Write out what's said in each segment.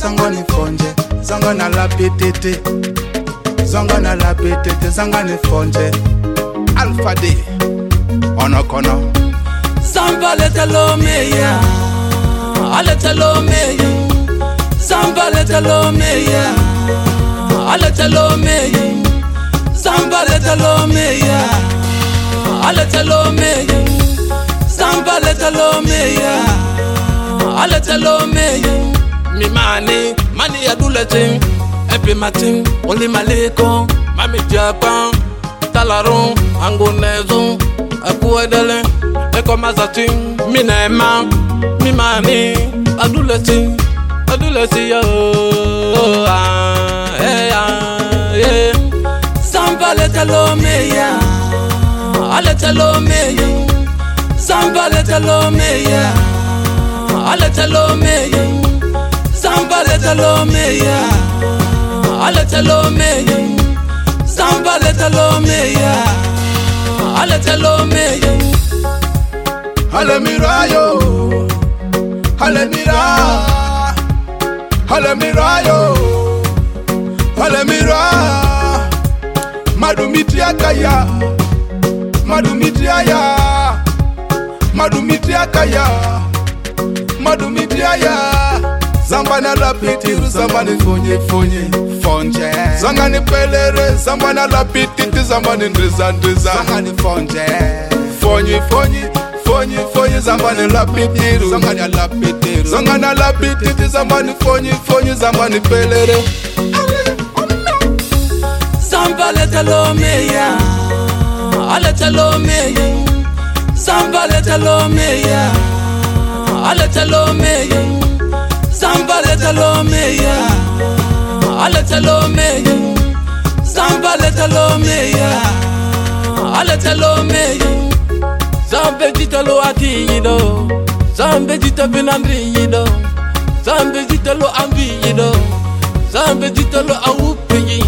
sangani fonje, sangana la petete, sangana la petete, sangani fonje. Alpha D, onokono. Samba letalo meya, aletalo meya. Samba letalo meya, aletalo meya. Samba letalo meya, aletalo meya. Samba letalo meya, aletalo meya. Mi mani adulete, epi matin, only maleko, mami Japan, talaron, angonezo, akuedele, eko mazatin, minema, mi mani adulete, yo, yeah. Samba letalo meya, aletalo meya. Samba letalo meya, aletalo meya. Samba letalo meya, aletalo meya. Samba letalo meya, aletalo meya. Halemirayo, halemira, halemirayo, halemira. Madumitia kaya, madumitia ya, madumitia kaya, madumitia ya. Zambana la pitiru, zambani fonye, fonje. Zangani pelere, zambana la pititi, zambani ndriza. Zangani fonje, fonye, zambani la pitiru. Zangani la pitiru, zangani la pititi, zambani fonye, zambani pelere. Samba letalo meya, aletalo meya. Samba letalo meya, aletalo meya. Samba letalo meya, aletalo meya. Samba letalo meya, aletalo meya. Zambe jitalo atiyido, zambe jita binandriyido, zambe jitalo ambiyido, zambe jitalo awupiyi.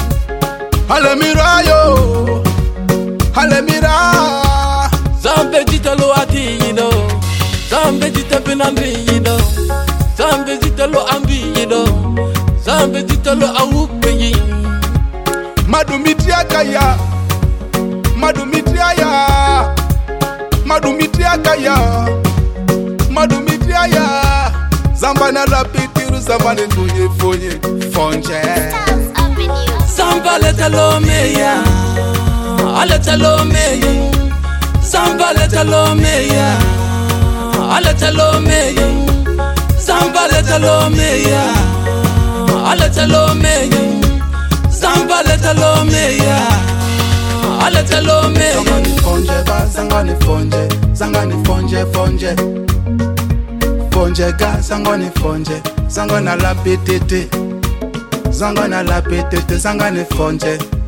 Halemirayo, halemira. Zambe jitalo atiyido, zambe jita binandriyido, zambe jitalo ambiyido, zambe jitalo awupiyi. Madumitia kaya, madumitia ya, madumitia kaya, madumitia ya. Zambana la pitiru, zambani fonye, fonje. Samba letalo meya, aletalo meya. Samba letalo meya, aletalo meya. Samba letalo meya, aletalo meya. Samba letalo meya, aletalo meya. Sangani fonje ba, sangani fonje, sangani fonje. Fonje ga, sangani fonje, sangana la petete, sangana la petete, sangani fonje.